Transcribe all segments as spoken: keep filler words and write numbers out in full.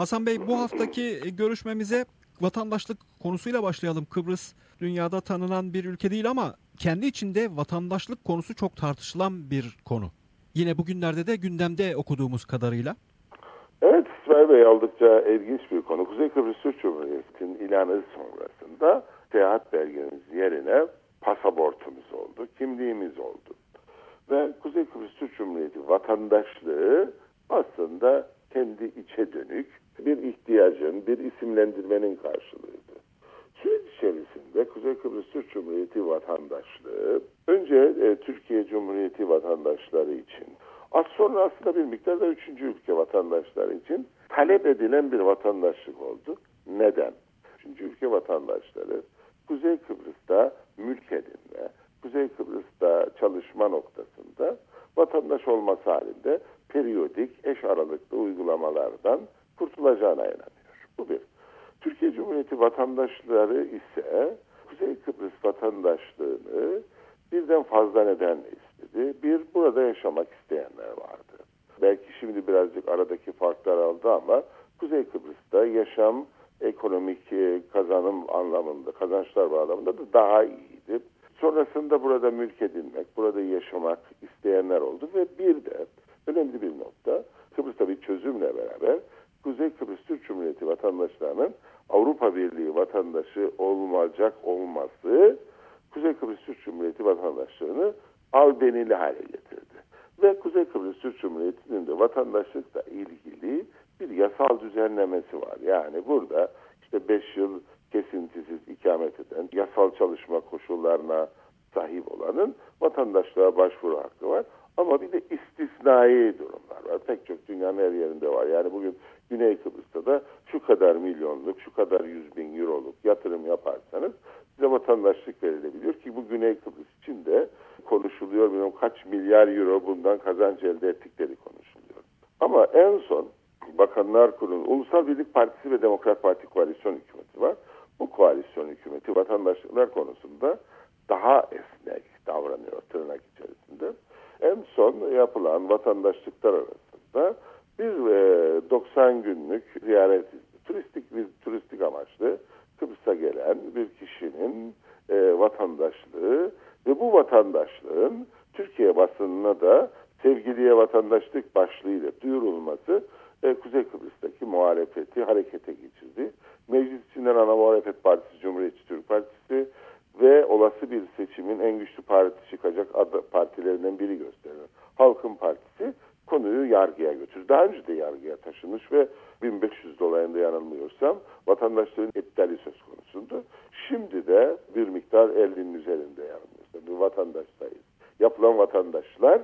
Hasan Bey, bu haftaki görüşmemize vatandaşlık konusuyla başlayalım. Kıbrıs dünyada tanınan bir ülke değil ama kendi içinde vatandaşlık konusu çok tartışılan bir konu. Yine bugünlerde de gündemde okuduğumuz kadarıyla. Evet İsmail Bey, oldukça ilginç bir konu. Kuzey Kıbrıs Türk Cumhuriyeti'nin ilanı sonrasında seyahat belgemiz yerine pasaportumuz oldu, kimliğimiz oldu. Ve Kuzey Kıbrıs Türk Cumhuriyeti vatandaşlığı aslında kendi içe dönük bir ihtiyacın, bir isimlendirmenin karşılığıydı. Süreç içerisinde Kuzey Kıbrıs Türk Cumhuriyeti vatandaşlığı önce e, Türkiye Cumhuriyeti vatandaşları için, az sonra aslında bir miktar da üçüncü ülke vatandaşları için talep edilen bir vatandaşlık oldu. Neden? Üçüncü ülke vatandaşları Kuzey Kıbrıs'ta mülk edinme, Kuzey Kıbrıs'ta çalışma noktasında vatandaş olması halinde periyodik, eş aralıklı uygulamalardan kurtulacağına inanıyor. Bu bir. Türkiye Cumhuriyeti vatandaşları ise Kuzey Kıbrıs vatandaşlığını birden fazla nedenle istedi. Bir, burada yaşamak isteyenler vardı. Belki şimdi birazcık aradaki farklar aldı ama Kuzey Kıbrıs'ta yaşam, ekonomik kazanım anlamında, kazançlar anlamında da daha iyiydi. Sonrasında burada mülk edinmek, burada yaşamak isteyenler oldu ve bir de önemli bir nokta, Kıbrıs'ta bir çözümle beraber Kuzey Kıbrıs Türk Cumhuriyeti vatandaşlarının Avrupa Birliği vatandaşı olmayacak olması Kuzey Kıbrıs Türk Cumhuriyeti vatandaşlığını albenili hale getirdi. Ve Kuzey Kıbrıs Türk Cumhuriyeti'nin de vatandaşlıkla ilgili bir yasal düzenlemesi var. Yani burada işte beş yıl kesintisiz ikamet eden, yasal çalışma koşullarına sahip olanın vatandaşlığa başvuru hakkı var. Ama bir de istisnai durumlar var. Pek çok dünyanın her yerinde var. Yani bugün Güney Kıbrıs'ta da şu kadar milyonluk, şu kadar yüz bin euroluk yatırım yaparsanız size vatandaşlık verilebiliyor ki bu Güney Kıbrıs için de konuşuluyor. Bilmiyorum kaç milyar euro bundan kazanç elde ettikleri konuşuluyor. Ama en son Bakanlar Kurulu, Ulusal Birlik Partisi ve Demokrat Parti koalisyon hükümeti var. Bu koalisyon hükümeti vatandaşlıklar konusunda daha esnek davranıyor tırnak içerisinde. En son yapılan vatandaşlıklar arasında bir e, doksan günlük ziyaret, turistik bir turistik amaçlı Kıbrıs'a gelen bir kişinin e, vatandaşlığı ve bu vatandaşlığın Türkiye basınına da sevgiliye vatandaşlık başlığıyla duyurulması e, Kuzey Kıbrıs'taki muhalefeti harekete geçirdi. Meclis içinden ana muhalefet partisi Cumhuriyetçi Türk Partisi ve olası bir seçimin en güçlü parti çıkacak adı partilerinden biri gösteriyor. Halkın Partisi konuyu yargıya götürdü. Daha önce de yargıya taşınmış ve bin beş yüz dolayında yanılmıyorsam vatandaşların iptali söz konusuydu. Şimdi de bir miktar ellinin üzerinde yanılmıyorsam bir vatandaştayız. Yapılan vatandaşlar,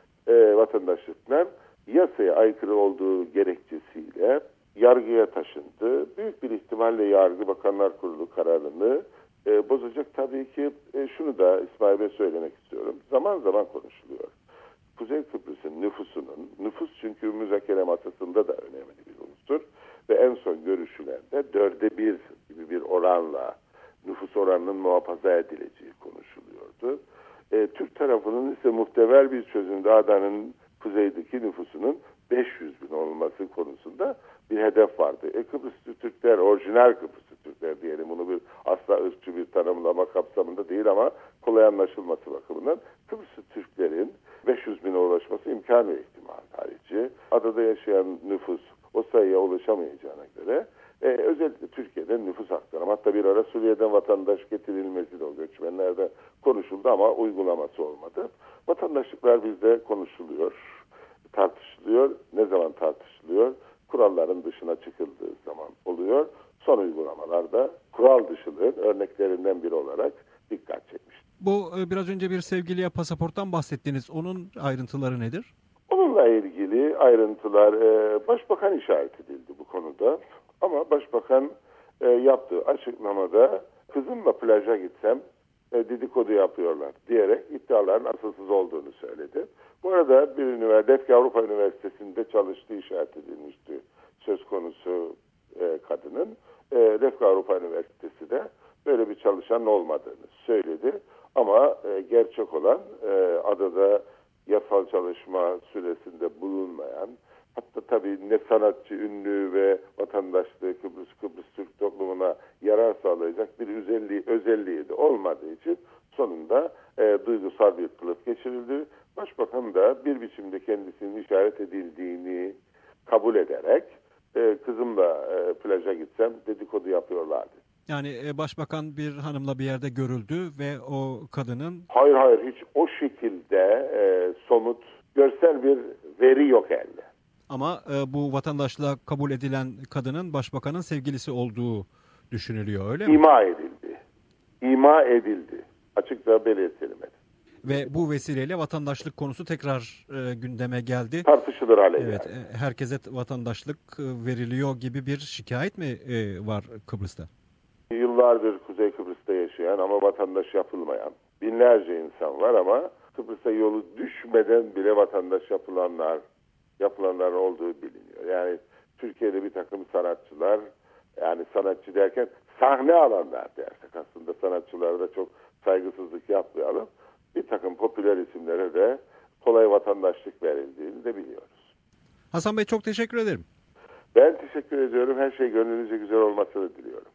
e, vatandaşlıklar yasaya aykırı olduğu gerekçesiyle yargıya taşındı. Büyük bir ihtimalle yargı Bakanlar Kurulu kararını e, bozacak. Tabii ki e, şunu da İsmail Bey söylemek istiyorum. Zaman zaman konuşuluyor. Kuzey Kıbrıs'ın nüfusunun, nüfus çünkü müzakere masasında da önemli bir unsur ve en son görüşülerde dörde bir gibi bir oranla nüfus oranının muhafaza edileceği konuşuluyordu. E, Türk tarafının ise muhtemel bir çözümde adanın kuzeydeki nüfusunun beş yüz bin olması konusunda bir hedef vardı. E, Kıbrıslı Türkler, orijinal Kıbrıslı Türkler diyelim, bunu bir asla ırkçı bir tanımlama kapsamında değil ama kolay anlaşılması bakımından Kıbrıslı Türklerin beş yüz bine ulaşması imkan ve ihtimal harici. Adada yaşayan nüfus o sayıya ulaşamayacağına göre e, özellikle Türkiye'den nüfus aktarımı, hatta bir ara Suriye'den vatandaş getirilmesi de o göçmenlerde konuşuldu ama uygulaması olmadı. Vatandaşlıklar bizde konuşuluyor, tartışılıyor. Ne zaman tartışılıyor? Kuralların dışına çıkıldığı zaman oluyor. Son uygulamalarda kural dışılığın örneklerinden biri olarak dikkat çekmiş. Bu biraz önce bir sevgiliye pasaporttan bahsettiniz. Onun ayrıntıları nedir? Onunla ilgili ayrıntılar e, Başbakan işaret edildi bu konuda. Ama Başbakan e, yaptığı açıklamada kızımla plaja gitsem e, dedikodu yapıyorlar diyerek iddiaların asılsız olduğunu söyledi. Bu arada bir üniversite, Avrupa Üniversitesi'nde çalıştığı işaret edilmişti söz konusu e, kadının. E, Refka Avrupa Üniversitesi de böyle bir çalışan olmadığını söyledi. Ama e, gerçek olan e, adada yasal çalışma süresinde bulunmayan, hatta tabii ne sanatçı, ünlü ve vatandaşlığı Kıbrıs, Kıbrıs Türk toplumuna yarar sağlayacak bir özelliği, özelliği de olmadığı için sonunda e, duygusal bir kılıf geçirildi. Başbakan da bir biçimde kendisinin işaret edildiğini kabul ederek e, kızımla e, plaja gitsem dedikodu yapıyorlardı. Yani e, başbakan bir hanımla bir yerde görüldü ve o kadının... Hayır hayır hiç o şekilde e, somut görsel bir veri yok elde. Ama e, bu vatandaşlığa kabul edilen kadının başbakanın sevgilisi olduğu düşünülüyor, öyle mi? İma edildi. İma edildi. Açıkça belirtilmedi. Ve bu vesileyle vatandaşlık konusu tekrar e, gündeme geldi. Tartışılır hale geldi. Evet, e, herkese vatandaşlık e, veriliyor gibi bir şikayet mi e, var Kıbrıs'ta? Yıllardır Kuzey Kıbrıs'ta yaşayan ama vatandaş yapılmayan binlerce insan var ama Kıbrıs'a yolu düşmeden bile vatandaş yapılanlar, yapılanlar olduğu biliniyor. Yani Türkiye'de bir takım sanatçılar, yani sanatçı derken sahne alanlar dersek aslında sanatçılara da çok saygısızlık yapmayalım. Bir takım popüler isimlere de kolay vatandaşlık verildiğini de biliyoruz. Hasan Bey çok teşekkür ederim. Ben teşekkür ediyorum. Her şey gönlünüzce güzel olmasını diliyorum.